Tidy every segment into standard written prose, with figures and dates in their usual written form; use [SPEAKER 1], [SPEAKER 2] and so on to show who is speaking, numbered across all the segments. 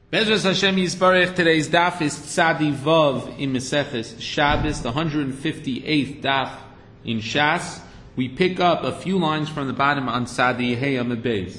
[SPEAKER 1] Bezras Hashem Yisbarech, today's daf is Tzadi Vav in Meseches Shabbos, the 158th daf in Shas. We pick up a few lines from the bottom on Tzadi Hey Amud Beis.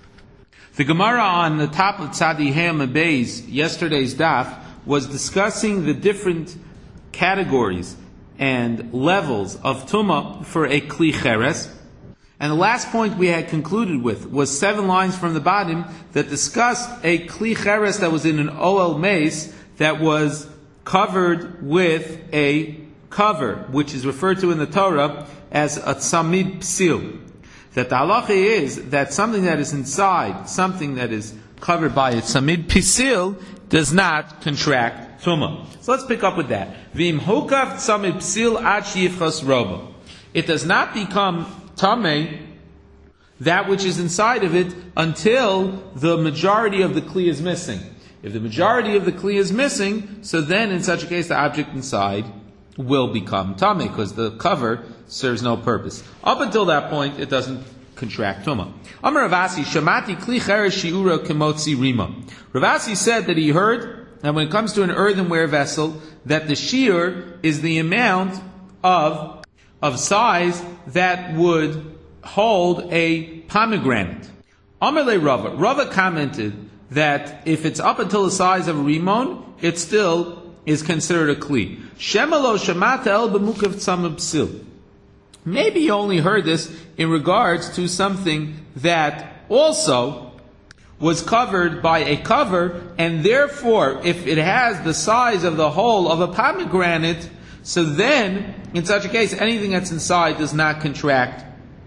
[SPEAKER 1] The Gemara on the top of Tzadi Hey Amud Beis, yesterday's daf, was discussing the different categories and levels of Tumah for a Kli Cheres. And the last point we had concluded with was 7 lines from the bottom that discussed a Kli Cheres that was in an Oel Mace that was covered with a cover, which is referred to in the Torah as a Tzamid Psil. That the halacha is that something that is inside, something that is covered by a Tzamid Psil, does not contract Tumah. So let's pick up with that. V'im hokav Tzamid Psil ad sheyifchas roba. It does not become Tameh, that which is inside of it, until the majority of the Kli is missing. If the majority of the Kli is missing, so then in such a case the object inside will become Tameh, because the cover serves no purpose. Up until that point, it doesn't contract Tumah. Amar Rav Asi, Shamati Kli Cheres Shiura Kemotzi Rima. Rav Asi said that he heard that when it comes to an earthenware vessel, that the shear is the amount of size that would hold a pomegranate. Amalei Rava. Rava commented that if it's up until the size of a rimon, it still is considered a kli. Shemalo shamata el b'mukav tzamid psil. Maybe you only heard this in regards to something that also was covered by a cover, and therefore, if it has the size of the whole of a pomegranate, so then, in such a case, anything that's inside does not contract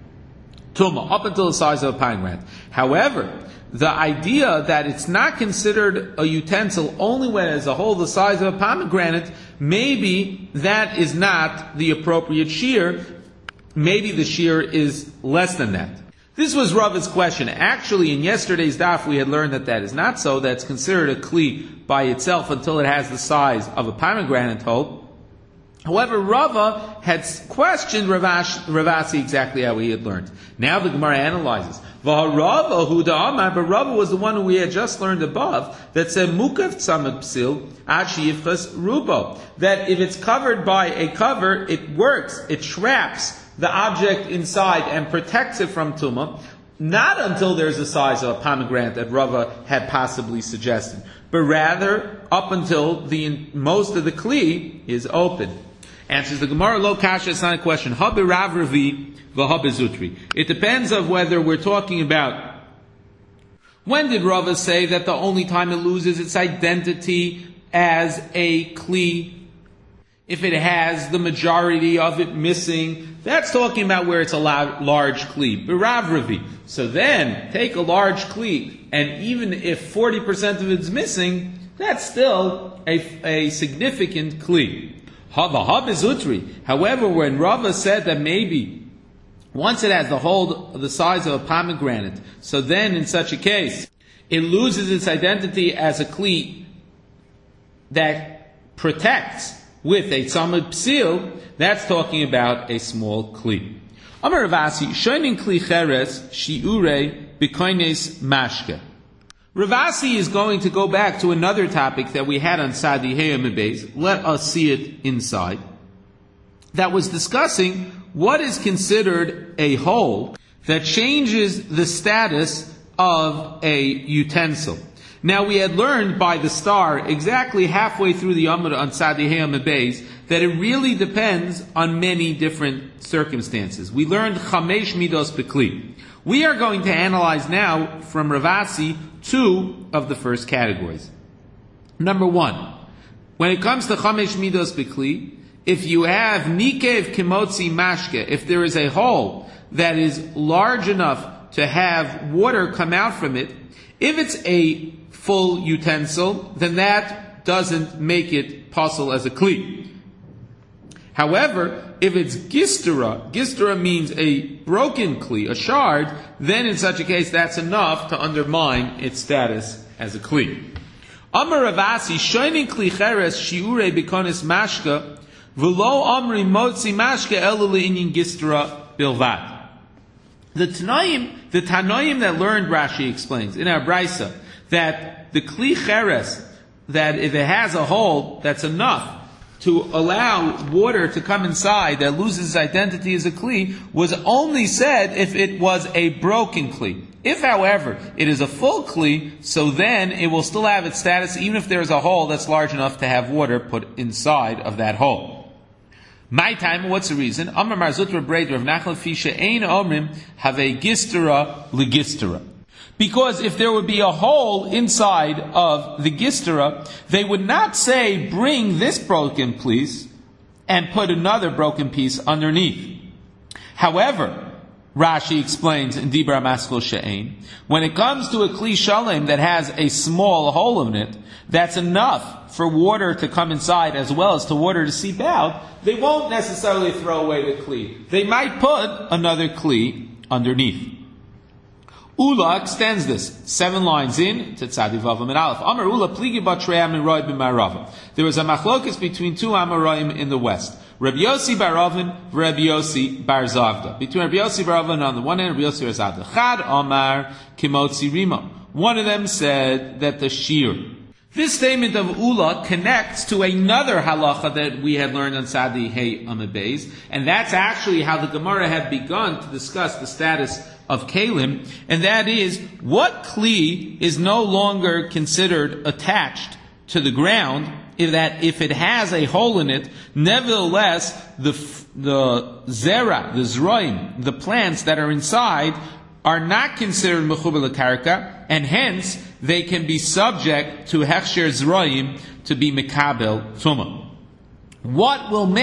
[SPEAKER 1] Tumah, up until the size of a pomegranate. However, the idea that it's not considered a utensil only when it's a whole the size of a pomegranate, maybe that is not the appropriate shear. Maybe the shear is less than that. This was Rava's question. Actually, in yesterday's daf, we had learned that is not so. That's considered a kli by itself until it has the size of a pomegranate whole. However, Rava had questioned Rav Asi exactly how he had learned. Now the Gemara analyzes. But Rava was the one who we had just learned above that said Mukav Tzamid Psil ad sheyifchas rubo. That if it's covered by a cover, it works. It traps the object inside and protects it from Tumah. Not until there's the size of a pomegranate that Rava had possibly suggested, but rather up until the most of the kli is open. Answers the Gemara, lo kasha, it's not a question. Ha b'rav ravi v'ha b'zutri. It depends on whether we're talking about when did Rava say that the only time it loses its identity as a kli, if it has the majority of it missing. That's talking about where it's a large kli. B'rav ravi. So then, take a large kli, and even if 40% of it's missing, that's still a significant kli. However, when Rava said that maybe once it has the size of a pomegranate, so then in such a case, it loses its identity as a kli that protects with a tzamid psil, that's talking about a small kli. Amar Rav Asi, shoinin kli cheres shiure b'koines mashke. Rav Asi is going to go back to another topic that we had on Tzadi Hey Amud Beis. Let us see it inside. That was discussing what is considered a whole that changes the status of a utensil. Now we had learned by the star exactly halfway through the Amud on Tzadi Hey Amud Beis that it really depends on many different circumstances. We learned Chamesh Midos B'Kli. We are going to analyze now from Rav Asi 2 of the first categories. Number 1, when it comes to Chamesh Midos B'Kli, if you have Nikev Kimotzi Mashke, if there is a hole that is large enough to have water come out from it, if it's a full utensil, then that doesn't make it possible as a Kli. However, if it's gistra means a broken kli, a shard, then in such a case that's enough to undermine its status as a kli. Amar Rav Asi, shoinin kli cheres shiure b'konis mashka, v'lo amri motzi mashka elu le'inyin gistra bilvad. The Tanoim that learned, Rashi explains, in our Brisa, that the kli cheres, that if it has a hole, that's enough to allow water to come inside that loses its identity as a kli, was only said if it was a broken kli. If, however, it is a full kli, so then it will still have its status even if there is a hole that's large enough to have water put inside of that hole. My time, what's the reason? Amar Marzutra Breder of Nachal Fisha Ein Omrim Have Gistera Legistera. Because if there would be a hole inside of the gistera, they would not say, bring this broken piece and put another broken piece underneath. However, Rashi explains in Dibra Maskul She'ein, when it comes to a kli shalem that has a small hole in it, that's enough for water to come inside as well as to water to seep out, they won't necessarily throw away the kli. They might put another kli underneath. Ula extends this 7 lines in to Tzadi Vav and Aleph. Amar Ula pligi batrei Amoraim b'Marava. There was a machlokes between 2 Amoraim in the west. Rabbi Yossi bar Ravin, Rabbi Yossi bar Zavda. Between Rabbi Yossi bar Ravin on the one hand, Rabbi Yossi bar Zavda. Chad Amar kimotzi rimo. One of them said that the shear. This statement of Ula connects to another halacha that we had learned on Sadi Hey Amabez, and that's actually how the Gemara had begun to discuss the status of Kalim, and that is, what kli is no longer considered attached to the ground, if it has a hole in it, nevertheless, the zera, the zroim, the plants that are inside, are not considered mechuber lekarka, and hence, they can be subject to hechsher zroim to be mekabel tumah. What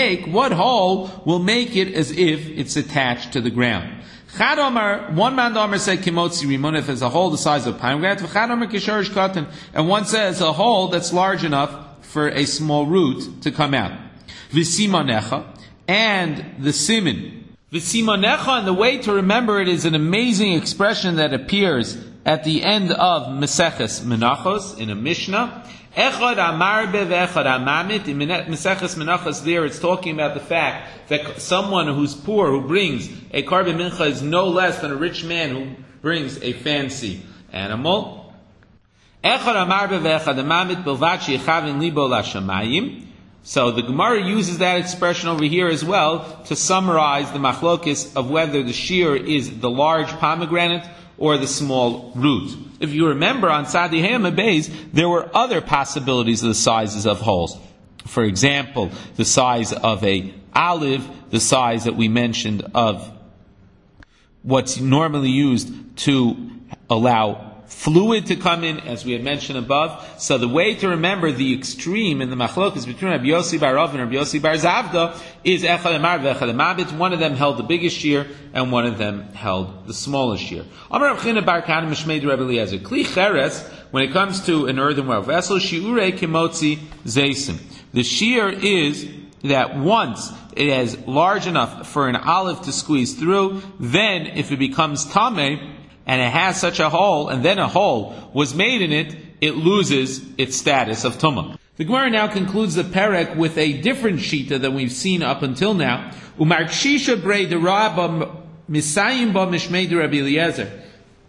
[SPEAKER 1] hole will make it as if it's attached to the ground? Chad Omar, one man Omar said kimotzi rimon if it's a hole the size of a pomegranate. Chad Omar kishorish katan, and one says a hole that's large enough for a small root to come out. V'simanecha, and the siman. V'simanecha, and the way to remember it is an amazing expression that appears at the end of Meseches Menachos in a Mishnah. Echad amarbe ve'echad amamit. In Meseches Menachos there, it's talking about the fact that someone who's poor, who brings a korban mincha, is no less than a rich man who brings a fancy animal. Echad amarbe ve'echad amamit bilvat she'ichavin libo lashamayim. So the Gemara uses that expression over here as well to summarize the machlokis of whether the shear is the large pomegranate or the small root. If you remember, on Sadi Hayam Beis, there were other possibilities of the sizes of holes. For example, the size of a olive, the size that we mentioned of what's normally used to allow fluid to come in, as we had mentioned above. So the way to remember the extreme in the machlokas between Rabbi Yossi bar Rav and Rabbi Yossi bar Zavda is echad amar ve'echad amabit. One of them held the biggest shear, and one of them held the smallest shear. Amar Rav China bar Kana Mishmei Rabbi Eliezer. Kli cheres, when it comes to an earthenware vessel, shiurei kimotzi zeisim. The shear is that once it is large enough for an olive to squeeze through, then if it becomes tameh, and it has such a hole, and then a hole was made in it, it loses its status of tumah. The Gemara now concludes the perek with a different shita than we've seen up until now. Umar kshisha brei derabba misayim ba mishmei de Rabbi Eliezer.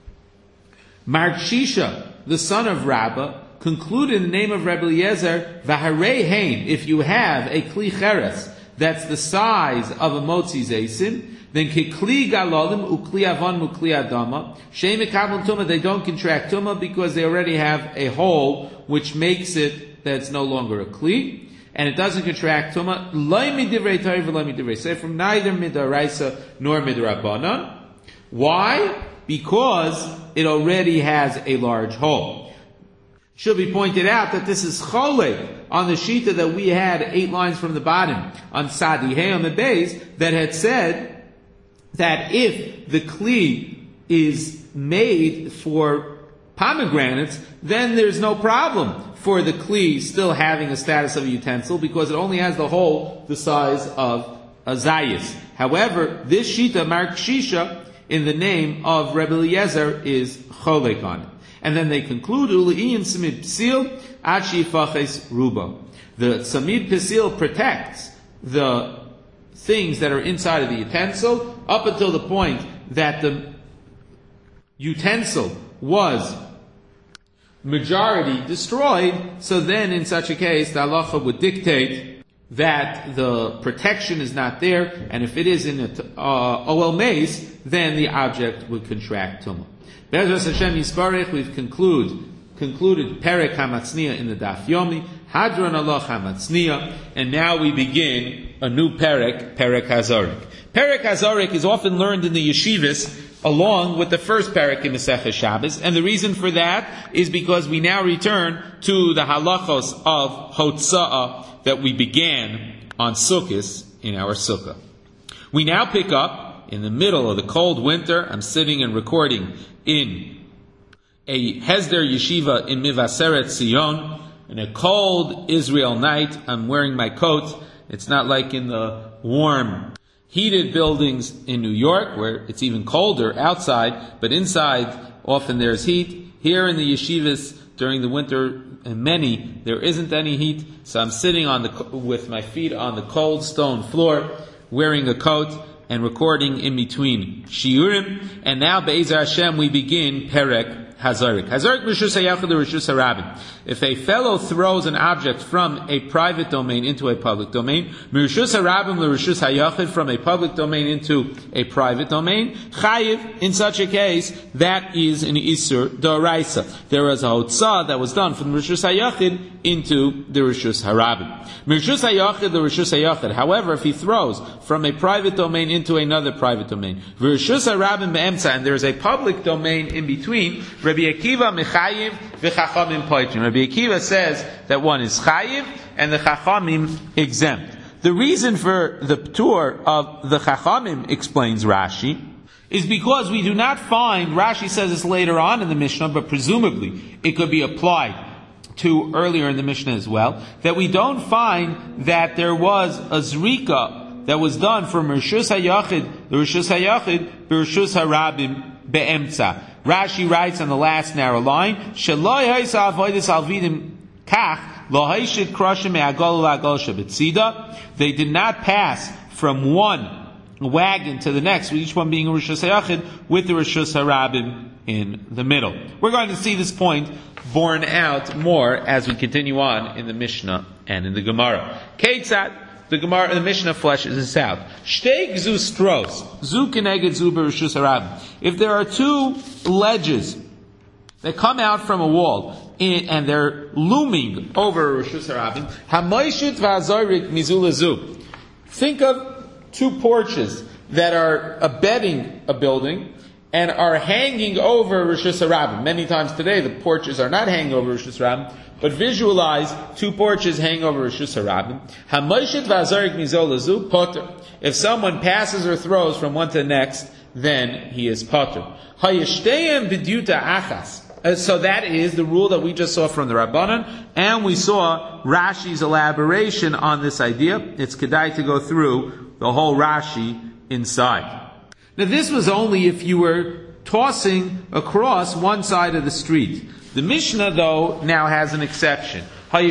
[SPEAKER 1] Markshisha, the son of Rabbah, concluded in the name of Rabbi Eliezer, v'harei hein, if you have a kli cheres that's the size of a motzi zeisin, then kikli galolim ukli avon ukli adama sheim ekabel tumah, they don't contract tumah because they already have a hole which makes it that it's no longer a kli, and it doesn't contract tumah. Lo midivrei Torah v'lo midivrei sefer, from neither midaraisa nor midrabanan. Why? Because it already has a large hole. Should be pointed out that this is cholek on the shita that we had 8 lines from the bottom on Sadi Hey on the base that had said that if the kli is made for pomegranates, then there's no problem for the kli still having a status of a utensil because it only has the hole the size of a zayis. However, this shita, Mark Shisha, in the name of Rebbe Eliezer, is cholek on it. And then they conclude, Uli'in Samid Psil, Achi Faches Ruba. The Samid Psil protects the things that are inside of the utensil up until the point that the utensil was majority destroyed, so then in such a case, the halacha would dictate that the protection is not there, and if it is in an oel mace, then the object would contract tumah. Be'ezras Hashem Yisbarech, we've concluded Perek HaMatzniya in the Daf Yomi, Hadron Allah HaMatzniya, and now we begin a new Perek HaZorek. Perek HaZorek is often learned in the yeshivas along with the first Perek in Masechah Shabbos, and the reason for that is because we now return to the halachos of Hotza'ah that we began on Sukkos in our Sukkah. We now pick up in the middle of the cold winter. I'm sitting and recording in a Hesder Yeshiva in Mivaseret Zion. In a cold Israel night, I'm wearing my coat. It's not like in the warm, heated buildings in New York where it's even colder outside, but inside often there's heat. Here in the yeshivas during the winter, and many, there isn't any heat, so I'm sitting with my feet on the cold stone floor, wearing a coat, and recording in between shiurim. And now, Be'ezer Hashem, we begin Perek HaZorek. HaZorek Rishus HaYachid Rishus HaRabim. If a fellow throws an object from a private domain into a public domain, Rishus HaRabim Rishus HaYachid, from a public domain into a private domain, Chayiv, in such a case, that is an Isur D'Oraisa. There was a Hotzah that was done from Rishus HaYachid into the Rishus HaRabim. Rishus HaYachid the Rishus HaYachid. However, if he throws from a private domain into another private domain, Rishus HaRabim Be'emtza, and there is a public domain in between, Rabbi Akiva Mechayiv v'Chachamim Poitrim. Rabbi Akiva says that one is Chayiv and the Chachamim exempt. The reason for the Ptur of the Chachamim, explains Rashi, is because we do not find, Rashi says this later on in the Mishnah, but presumably it could be applied to earlier in the Mishnah as well, that we don't find that there was a Zrika that was done from Rishus HaYachid, the Rishus HaYachid, Rishus HaRabim Be'emtza. Rashi writes on the last narrow line, Sheloi Haisa Avoidis Alvidim Kach, Lo Haishit Kroshim Me'agol L'agol Shabetzida. They did not pass from one wagon to the next, with each one being a Rishus HaYachid, with the Rishus HaRabim in the middle. We're going to see this point borne out more as we continue on in the Mishnah and in the Gemara. Ketzat, the Gemara, the Mishnah fleshes this out. Shtei gzu stros, zu keneged zu b'rishus harabim. If there are two ledges that come out from a wall and they're looming over rishus harabim, hamoishit v'azorik mizul zu. Think of two porches that are abetting a building and are hanging over rishus harabim. Many times today, the porches are not hanging over rishus harabim, but visualize two porches hang over Rishus HaRabim. Hamoishit v'azarik mizol lazu potter. If someone passes or throws from one to the next, then he is potter. Hayishteyem b'dyuta achas. So that is the rule that we just saw from the Rabbanan, and we saw Rashi's elaboration on this idea. It's kedai to go through the whole Rashi inside. Now this was only if you were tossing across one side of the street. The Mishnah, though, now has an exception. What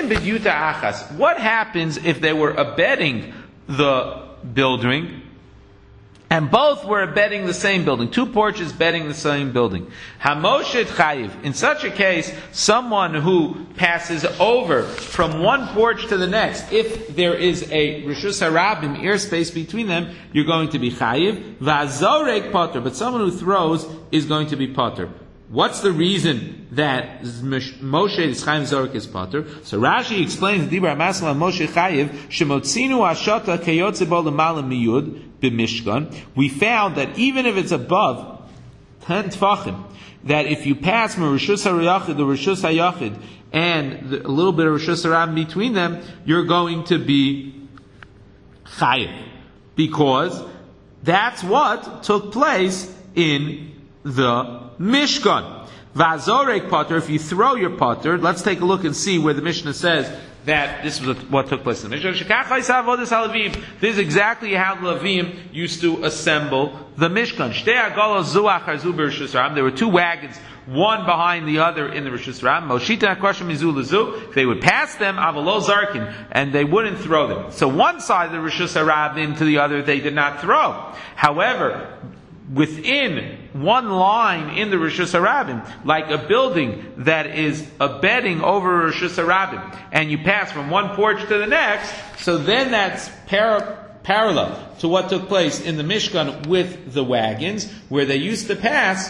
[SPEAKER 1] happens if they were abetting the building, and both were abetting the same building? Two porches betting the same building. Hamoshet chayiv. In such a case, someone who passes over from one porch to the next, if there is a Rishus HaRabim airspace between them, you're going to be chayiv. V'azorek potter. But someone who throws is going to be potter. What's the reason that Moshe is Chaim Zorek is Potter? So Rashi explains, Dibra Masala Moshe Chayiv, Shemotzinu Ashata Keyotzebo L'Malam Miyud B'Mishkan. We found that even if it's above 10 Tfachim, that if you pass from Rishus HaYachid to Rishus HaYachid and a little bit of Rishus HaRabim between them, you're going to be Chayiv. Because that's what took place in the Mishkan. Vazorek potter, if you throw your potter, let's take a look and see where the Mishnah says that this was what took place in the Mishnah. This is exactly how the Levim used to assemble the Mishkan. There were two wagons, one behind the other in the Rishus HaRabim. They would pass them, avalo zarkin, and they wouldn't throw them. So one side of the Rishus HaRabim to the other, they did not throw. However, within one line in the Rishus HaRabim, like a building that is a bedding over Rishus HaRabim, and you pass from one porch to the next, so then that's parallel to what took place in the Mishkan with the wagons, where they used to pass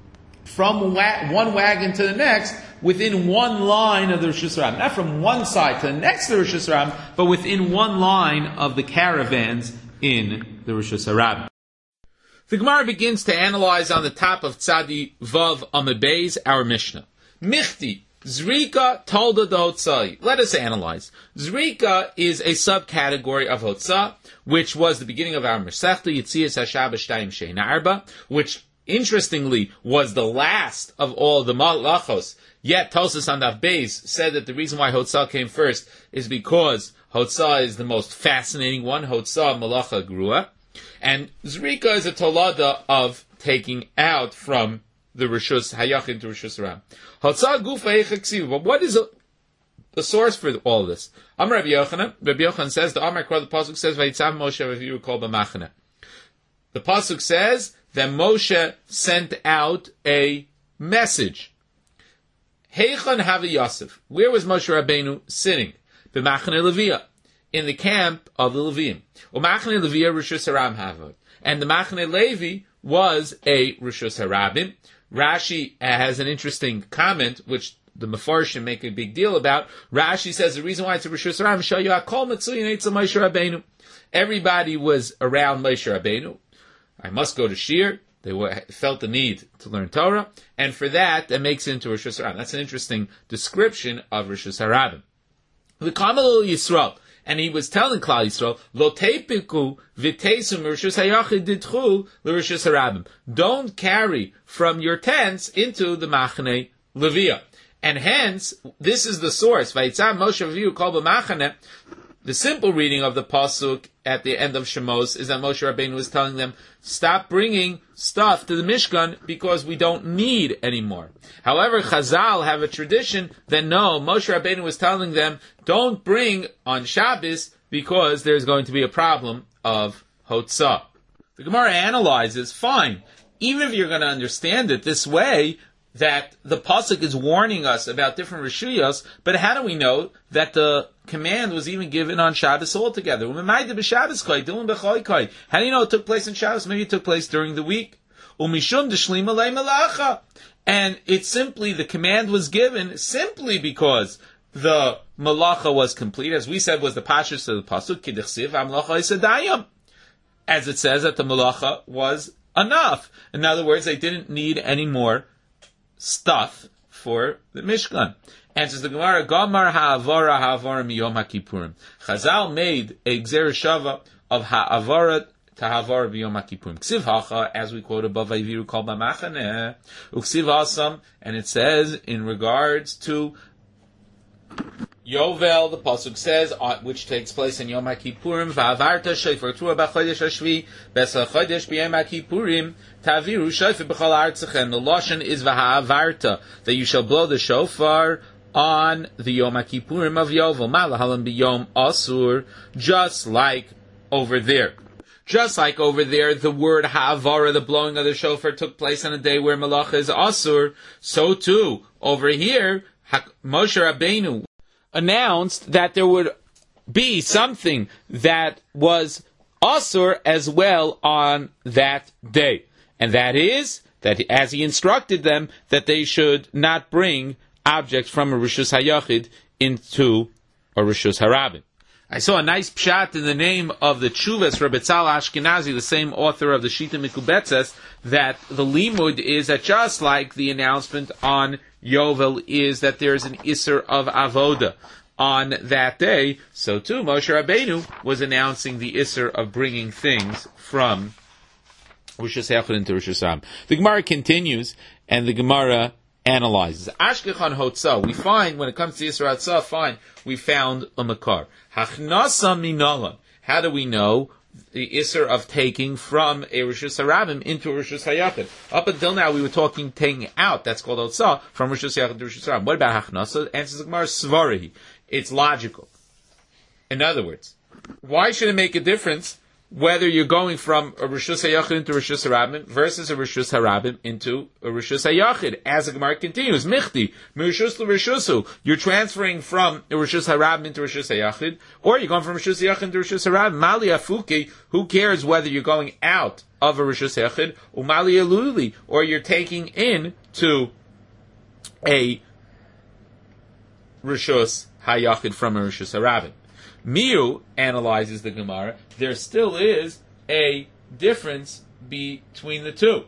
[SPEAKER 1] from one wagon to the next within one line of the Rishus HaRabim. Not from one side to the next to the Rishus HaRabim, but within one line of the caravans in the Rishus HaRabim. The Gemara begins to analyze on the top of Tzadi Vav Amud Beis our Mishnah. Michti, Zrika Tolda Hotzai. Let us analyze. Zrika is a subcategory of Hotzah, which was the beginning of our Masechta, Yitzias HaShabbos Shtayim Shein Arba, which interestingly was the last of all the Malachos. Yet Tosas on Daf Beis said that the reason why Hotzah came first is because Hotzah is the most fascinating one, Hotzah Malacha Grua. And Zrika is a tolada of taking out from the Rishus Hayachid to Rishus HaRabim. Hotzah Gufa Eichaksiv. But what is the source for all this? Amar Rabbi Yochanan. Rabbi Yochanan says, the Amar Kra, the Pasuk says, Vayitzav Moshe Reviru Kol B'machane. The Pasuk says that Moshe sent out a message. Heichan Havi Yosef. Where was Moshe Rabbeinu sitting? B'machane Leviyah. In the camp of the Leviim. U'machane Leviyah Rishus HaRabim Havod. And the Machane Levi was a Rishus HaRabim. Rashi has an interesting comment, which the Mefarshim make a big deal about. Rashi says the reason why it's a Rishus HaRabim, show you Akol Metzuyin Eitzel Moshe Rabbeinu. Everybody was around Moshe Rabbeinu. I must go to Shir. They felt the need to learn Torah. And for that makes it into Rishus HaRabim. That's an interesting description of Rishus HaRabim. The Kamal Yisrael. And he was telling Klal Yisrael, Lo teipiku v'teisum Rishus Hayachid ditchu l'Rishus HaRabim. Don't carry from your tents into the Machane Leviyah. And hence, this is the source. Vayitzav Moshe Reviru Kol B'machane. The simple reading of the pasuk at the end of Shemos is that Moshe Rabbeinu was telling them, stop bringing stuff to the Mishkan because we don't need anymore. However, Chazal have a tradition that no, Moshe Rabbeinu was telling them, don't bring on Shabbos because there's going to be a problem of Hotzah. The Gemara analyzes, fine, even if you're going to understand it this way, that the pasuk is warning us about different reshuyos, but how do we know that the command was even given on Shabbos altogether? How do you know it took place on Shabbos? Maybe it took place during the week. And it's simply, the command was given simply because the malacha was complete, as we said was the pashtus of the pasuk, as it says that the malacha was enough. In other words, they didn't need any more stuff for the Mishkan. Answers the Gemara, Gamar ha'avara miyom ha'kippurim. Chazal made a gzera shava of ha'avara to ha'avara miyom ha'kippurim. Ksiv hacha, as we quote above, Vayviru kol b'machane, uksiv asam, and it says in regards to Yovel, the pasuk says, which takes place in Yom HaKippurim, Va'avarta shofar tuah b'chodesh hashvi, b'esel chodesh b'yom HaKippurim, ta'aviru shofar b'chol artzachem. The lashon is v'ha'avarta, that you shall blow the shofar on the Yom HaKippurim of Yovel, malahalam b'yom asur, just like over there. Just like over there, the word ha'avara, the blowing of the shofar, took place on a day where malacha is asur, so too, over here, Moshe Rabbeinu announced that there would be something that was asur as well on that day. And that is, that as he instructed them, that they should not bring objects from a Rishus HaYachid into a Rishus HaRabim. I saw a nice pshat in the name of the Tshuvas, Rabbi Tzal Ashkenazi, the same author of the Shita Mikubetzes, that the limud is that just like the announcement on Yovel is that there is an Isser of Avoda on that day, so too Moshe Rabbeinu was announcing the Isser of bringing things from Rishus HaYachid into Rishus HaRabim. The Gemara continues, and the Gemara analyzes. Ashkechan Hotzah, we find, when it comes to Yisra Hotzah, fine, we found a Makar. Hachnasa Minalan. How do we know the Isser of taking from a Rishus HaRabim into a Rishus HaYachid? Up until now, we were taking out, that's called Hotzah, from Rishus HaYachid to Rishus HaRabim. What about Hachnasa? Answers the Gemara, Svarihi. It's logical. In other words, why should it make a difference whether you're going from a Rishus HaYachid into Rishus HaRabim versus a Rishus HaRabim into a Rishus HaYachid. As the Gemara continues, Michti, Mirishus LeRishusu, you're transferring from a Rishus HaRabim into Rishus HaYachid, or you're going from Rishus HaYachid into Rishus HaRabim. Mali Afuki, who cares whether you're going out of a Rishus HaYachid, or Mali Aluli, or you're taking in to a Rishus HaYachid from a Rishus HaRabim. Miu analyzes the Gemara. There still is a difference between the two.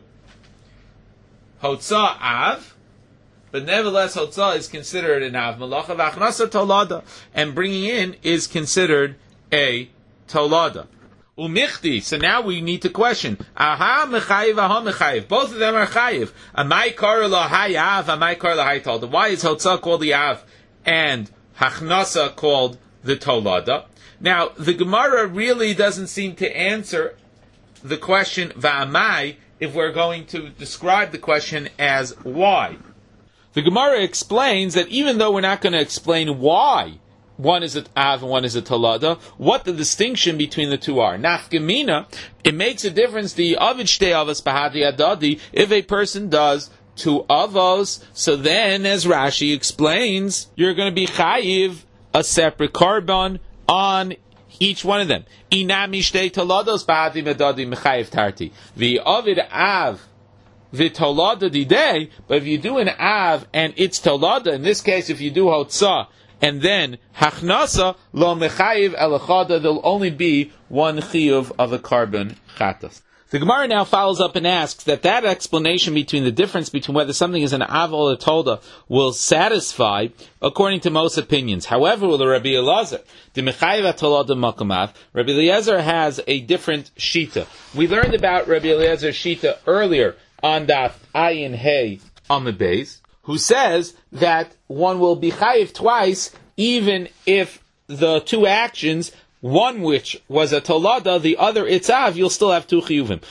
[SPEAKER 1] Hotza Av, but nevertheless Hotza is considered an Av Malacha v'Achnasa Tolada, and bringing in is considered a Tolada. Umichti, so now we need to question. Aha mechayiv, aha mechayiv. Both of them are chayiv. Amai kar la hayav, amai kar la haytolada. Why is Hotza called the Av and Hachnasa called the Tolada? Now, the Gemara really doesn't seem to answer the question Va'amai if we're going to describe the question as why. The Gemara explains that even though we're not going to explain why one is an Av and one is a Tolada, what the distinction between the two are. Nafkamina, it makes a difference the Avid Shtei Avos Bahadi Adadi, if a person does two Avos, so then, as Rashi explains, you're going to be Chayiv a separate carbon on each one of them. Inami shtei tolados ba'adi medadi mechayiv tarti. The Ovid Av v'tolada didei, but if you do an Av and it's tolada, in this case if you do Hotza and then Hachnasa, lo mechayiv elachada, there'll only be one chiyuv of a carbon chatas. The Gemara now follows up and asks that explanation between the difference between whether something is an Av or a Tolda will satisfy according to most opinions. However, with Rabbi Elazar, the Mechayiv Tolada Makamav, Rabbi Elazar has a different shita. We learned about Rabbi Elazar's shita earlier on Daf Ayin Hey on the base, who says that one will be chayiv twice even if the two actions, one which was a tolada, the other itzav, you'll still have two chiyuvim.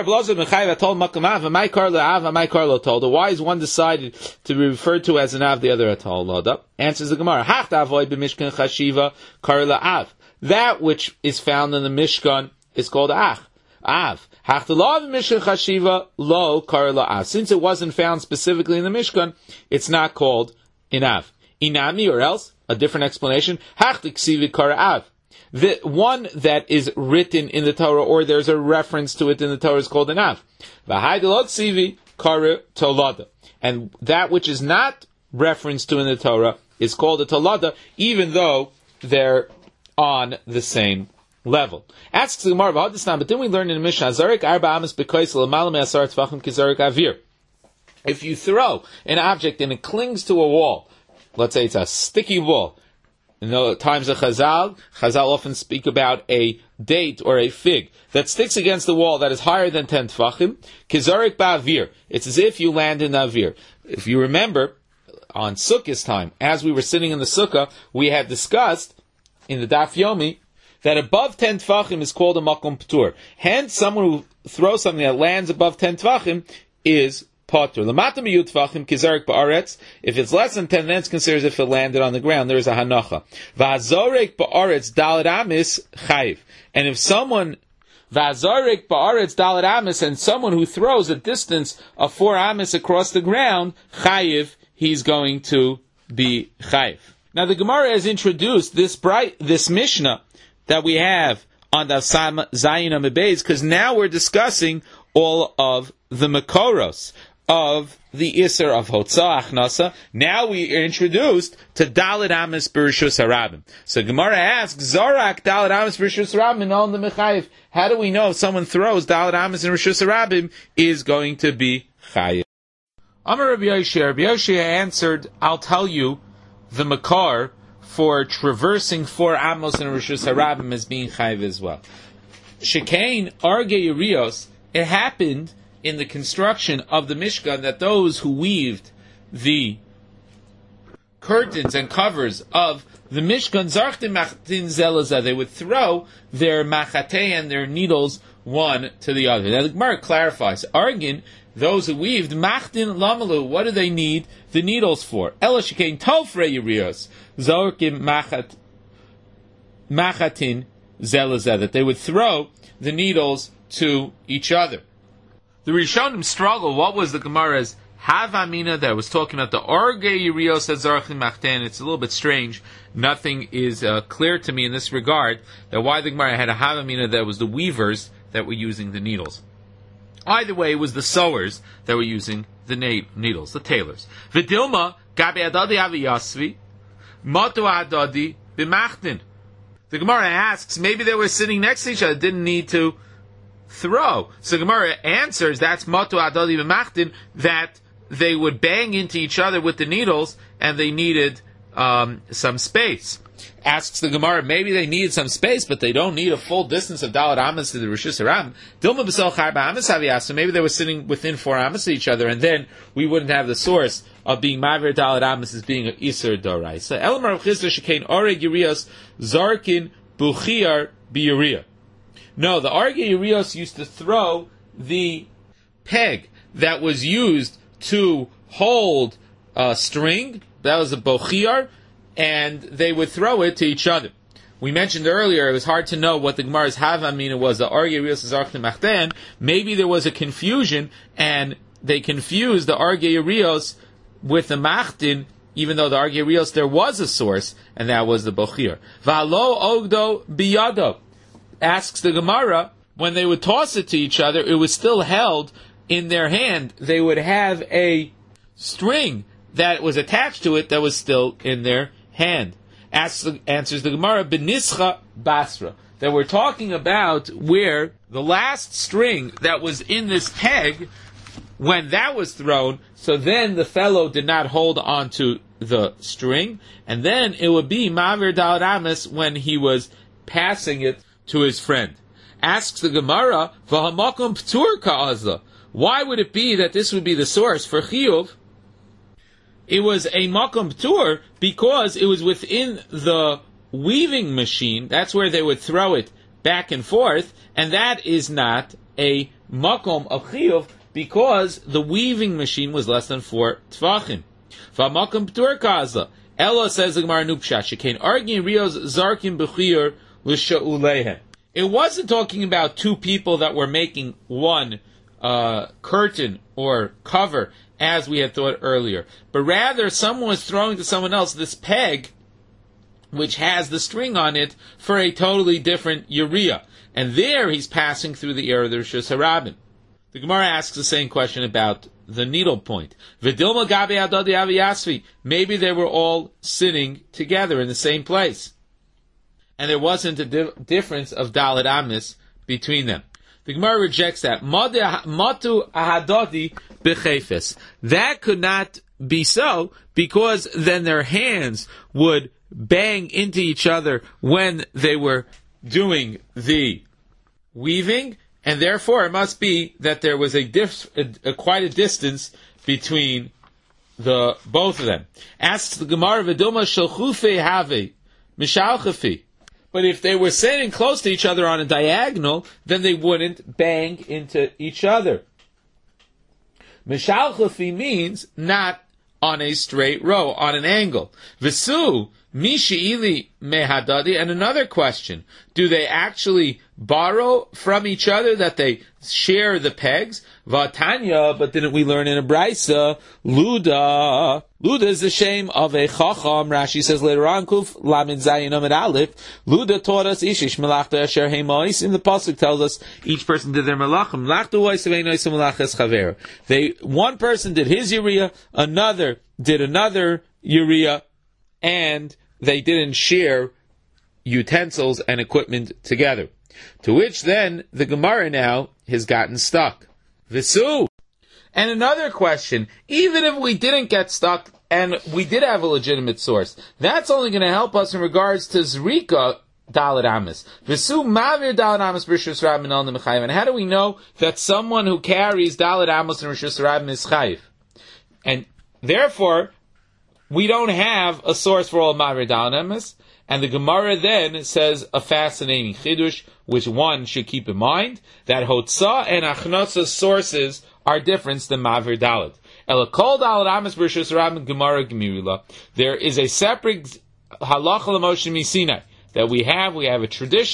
[SPEAKER 1] Why is one decided to be referred to as an av, the other a tolada? Answers the Gemara. That which is found in the Mishkan is called av. Since it wasn't found specifically in the Mishkan, it's not called an av. Inami, or else, a different explanation, the one that is written in the Torah, or there's a reference to it in the Torah, is called an Av. And that which is not referenced to in the Torah is called a Tolada, even though they're on the same level. Asks the Gemara, but didn't we learn in the Mishnah, if you throw an object and it clings to a wall, let's say it's a sticky wall. In the times of Chazal often speak about a date or a fig that sticks against the wall that is higher than 10 tfachim. Kizarik ba'avir. It's as if you land in the avir. If you remember, on Sukkah's time, as we were sitting in the Sukkah, we had discussed in the Daf Yomi that above 10 tfachim is called a makom ptur. Hence, someone who throws something that lands above 10 tfachim is potter. If it's less than 10, then it's considered as if it landed on the ground. There is a hanacha. And if someone and someone who throws a distance of 4 amis across the ground, chayiv, he's going to be chayiv. Now the Gemara has introduced this Mishnah that we have on the Zayin Amebez, because now we're discussing all of the Makoros of the Isser of Hotza Achnasa. Now we are introduced to Dalit Amis B'Rishus Harabim. So Gemara asks, Zorak Dalit Amis B'Rishus Harabim and all the Mechayiv. How do we know if someone throws Dalit Amis in Rishus Harabim is going to be Chayiv? Amar Rabbi Yoshia answered, I'll tell you the Makar for traversing 4 Amos in Rishus Harabim as being Chayiv as well. Shekain Arge Yerios, it happened in the construction of the Mishkan that those who weaved the curtains and covers of the Mishkan, Zarchtim Machtin Zelazah, they would throw their machatei and their needles one to the other. Now the Gemara clarifies, Argin, those who weaved, Machtin Lamalu, what do they need the needles for? Ela Shekain Tofrei Yerios, Zarchim Machatin zelazeh, that they would throw the needles to each other. The Rishonim struggle. What was the Gemara's Havamina that was talking about the Orge Yirios Hazarchim Machten? It's a little bit strange. Nothing is clear to me in this regard that why the Gemara had a Havamina that was the weavers that were using the needles. Either way, it was the sewers that were using the needles, the tailors. Vidilma Gabi Adadi Aviyasvi Matu Adadi B'Machten. The Gemara asks, maybe they were sitting next to each other, didn't need to throw. So Gemara answers, that's Matu Adadi B'Machten, that they would bang into each other with the needles, and they needed some space. Asks the Gemara, maybe they needed some space, but they don't need a full distance of Dalet Amas to the Rishus Harabim. Dilma B'Sel Charba Amas Haviyas, so maybe they were sitting within 4 Amas of each other, and then we wouldn't have the source of being Mavir Dalet Amas as being an Isser Dorai. So Elamar of Chizra Shekain Oreg Yirios Zarkin Buchiar Biyuriah. No, the Oreg Yirios used to throw the peg that was used to hold a string, that was a bochiar, and they would throw it to each other. We mentioned earlier, it was hard to know what the Gemara's Havamina was, the Orge Yirios Zarchim Machten. Maybe there was a confusion, and they confused the Orge Yirios with the Machtin, even though the Orge Yirios, there was a source, and that was the bochiar. Va'lo ogdo biyado. Asks the Gemara, when they would toss it to each other, it was still held in their hand. They would have a string that was attached to it that was still in their hand. Answers the Gemara, Benischa Basra, that we're talking about where the last string that was in this peg, when that was thrown, so then the fellow did not hold on to the string, and then it would be Mavir Dalet Amas when he was passing it to his friend. Asks the Gemara, V'hamakom P'tur Ka'azla. Why would it be that this would be the source for Chiyuv? It was a makom p'tur because it was within the weaving machine. That's where they would throw it back and forth, and that is not a makom of chiyuv because the weaving machine was less than 4 tvachim. V'makom p'tur kazla. Ella says the Gemara Nupsha Shekain Argin Rios Zarkim Bechir L'Sha'uleihem. It wasn't talking about 2 people that were making one curtain or cover, as we had thought earlier, but rather someone was throwing to someone else this peg, which has the string on it, for a totally different Uriah, and there he's passing through the air of the Rishus Harabim. The Gemara asks the same question about the needle point. V'dilma gabe adadi aviyasvi. Maybe they were all sitting together in the same place, and there wasn't a difference of Dalet Amis between them. The Gemara rejects that. Matu ahadodi b'chefes. That could not be so, because then their hands would bang into each other when they were doing the weaving, and therefore it must be that there was quite a distance between the both of them. Asks the Gemara, V'dilma shalchufe have mishalchafi. But if they were sitting close to each other on a diagonal, then they wouldn't bang into each other. Mishalchafi means not on a straight row, on an angle. Visu, mishi'ili mehadadi. And another question, do they actually borrow from each other, that they share the pegs? Vatanya, but didn't we learn in a Braisa, Luda. Luda is the shame of a chacham. Rashi says later on, Kuf Lamin Zayin Amid Aleph. Luda taught us Ishish Melachta Asher Heimois. In the pasuk tells us each person did their melachim. Lachtu Oisaveinois Melachas Chaver. One person did his Uriah, another did another Uriah, and they didn't share utensils and equipment together. To which then the Gemara now has gotten stuck. Visu. And another question, even if we didn't get stuck and we did have a legitimate source, that's only going to help us in regards to Zrika Dalet Amis. Visu Mavir Dalet Amis Rishus Rabin al Nemechayiv. And how do we know that someone who carries Dalet Amis and Rishus Rabin is Chayiv? And therefore, we don't have a source for all Mavir Dalet Amis. And the Gemara then says a fascinating chidush, which one should keep in mind, that Hotzah and Achnasa sources are different than Mavir Dalet. Elakol Dalet Amis B'Rishus Rabin Gemara Gemirila. There is a separate halacha l'Moshe Misinai that we have. We have a tradition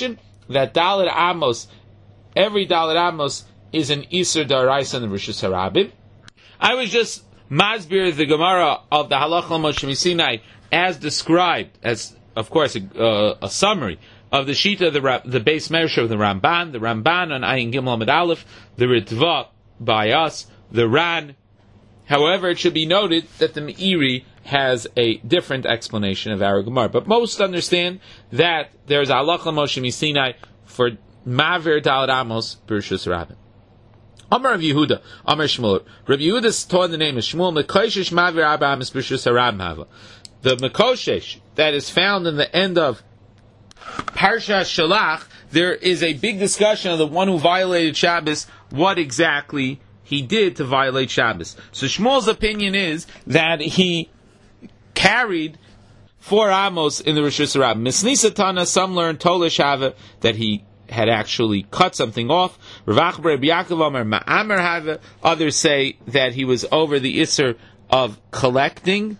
[SPEAKER 1] that Dalet Amos, every Dalet Amos is an Isur Daraisa in the Rishus Harabim. I was just masbir the Gemara of the Halacha Moshe Misinai as described, as of course a summary of the Shita of the base measure of the Ramban on Ayin Gimel Amud Aleph, the Ritva by us, the Ran. However, it should be noted that the Meiri has a different explanation of our Gemara. But most understand that there's Halacha Moshe Misinai for Mavir Dalet Amos B'Rishus Rabbin. Amar Rav Yehuda, Amar Shmuel. Rav Yehuda taught in the name of Shmuel, Mekoshesh Mavir Arba Amos B'Rishus Harabim Hava. The Mekoshesh that is found in the end of Parsha Shalach, there is a big discussion of the one who violated Shabbos, what exactly he did to violate Shabbos. So Shmuel's opinion is that he carried 4 amos in the Rishus Harabim. Misnisa Tana, some learn Tola Shava, that he had actually cut something off. Rav Yaakov Omer Ma'amer Hava. Others say that he was over the Isser of collecting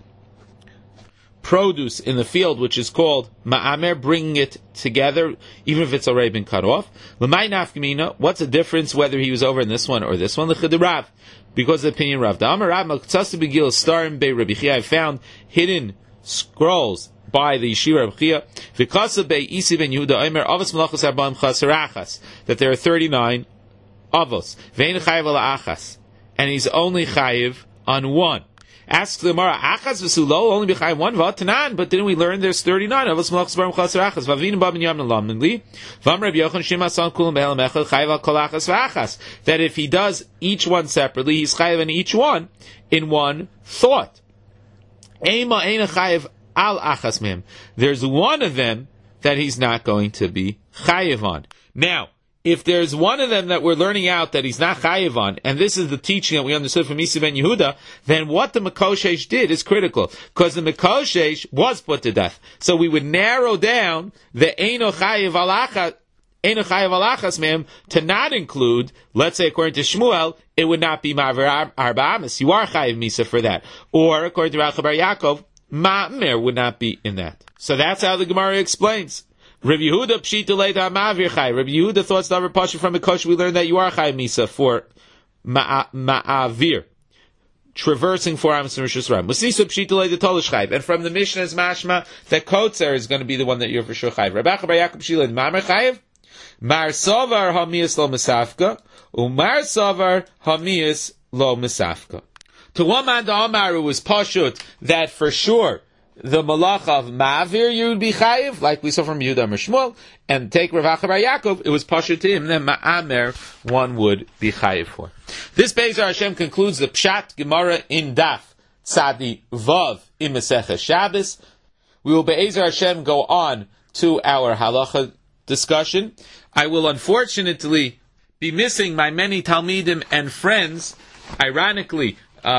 [SPEAKER 1] produce in the field, which is called Ma'amer, bringing it together, even if it's already been cut off. L'may nafkamina, what's the difference whether he was over in this one or this one? L'chid Rav, because of the opinion of Rav. Da'amar Rav Malktsas begil starim bei Rabbi Chia. I found hidden scrolls by the Yeshiva Rabbi Chia. V'kasa bei Isi ben Yehuda Omer avos malachos arba'im chasarachas, that there are 39 avos. Ve'en chayiv ala achas, and he's only chayiv on one. Asks the Gemara, achas v'sulo, only b'chayiv one, v'atanan, but didn't we learn there's 39 avos malachos arba'im chasarachas? V'avinu ba ben yamna lamnin li, v'am Rabbi Yochanan shema san kulam be'elam echad chayiv al kol achas v'achas, that if he does each one separately, he's chayiv on each one in one thought. Eima eina chayiv al achas mim. There's one of them that he's not going to be chayiv on. Now, if there's one of them that we're learning out that he's not chayiv on, and this is the teaching that we understood from Isi ben Yehuda, then what the Mekoshesh did is critical, because the Mekoshesh was put to death. So we would narrow down the eino chayiv al achas mim to not include, let's say according to Shmuel, it would not be ma'aver arba amos. You are chayiv misa for that. Or according to Rav Bar Yaakov, ma'amer would not be in that. So that's how the Gemara explains. Rabbi Yehuda pshita leida ma'avir chay. Rabbi Yehuda thought davar pasha from the kosher. We learned that you are chayiv misa for ma'avir, traversing 4 amos in Rishus Harabim. Musisa pshita leida tolish chayiv. And from the Mishnah's mashma, that kotzer is going to be the one that you're for sure chayiv. Rabbi Bar Yaakov pshita leida ma'amer chayiv. Mar savar hamiyas lo misafka, umar savar hamiyas lo misafka. To one man, the Amaru was pashut that for sure the malach of Ma'avir you would be chayiv, like we saw from Yehuda and Shmuel, and take Rav Acha bar Yaakov, it was pashut to him that Ma'amer one would be chayiv for. This Be'ezer Hashem concludes the Pshat Gemara in Daf Tzadi Vav in Masechah Shabbos. We will Be'ezer Hashem go on to our halacha discussion. I will unfortunately be missing my many Talmidim and friends. Ironically,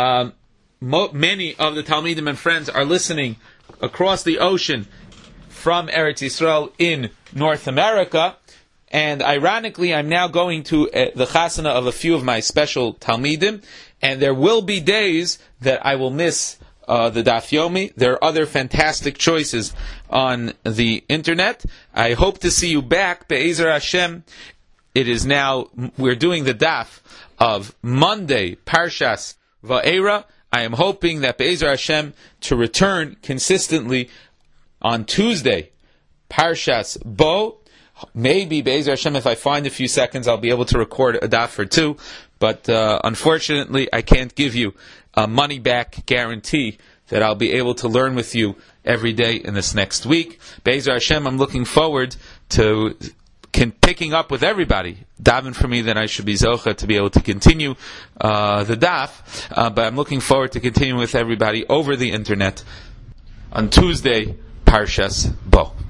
[SPEAKER 1] many of the Talmidim and friends are listening across the ocean from Eretz Yisrael in North America, and ironically, I'm now going to the chasana of a few of my special Talmidim, and there will be days that I will miss the Daf Yomi. There are other fantastic choices on the internet. I hope to see you back, Be'ezer Hashem. It is now, we're doing the Daf of Monday, Parshas Va'era. I am hoping that Be'ezer Hashem to return consistently on Tuesday, Parshas Bo. Maybe Be'ezer Hashem, if I find a few seconds, I'll be able to record a daf or two. But unfortunately, I can't give you a money-back guarantee that I'll be able to learn with you every day in this next week. Be'ezer Hashem, I'm looking forward to picking up with everybody. Daven for me that I should be zocha to be able to continue the daf, but I'm looking forward to continuing with everybody over the internet on Tuesday, Parshas Bo.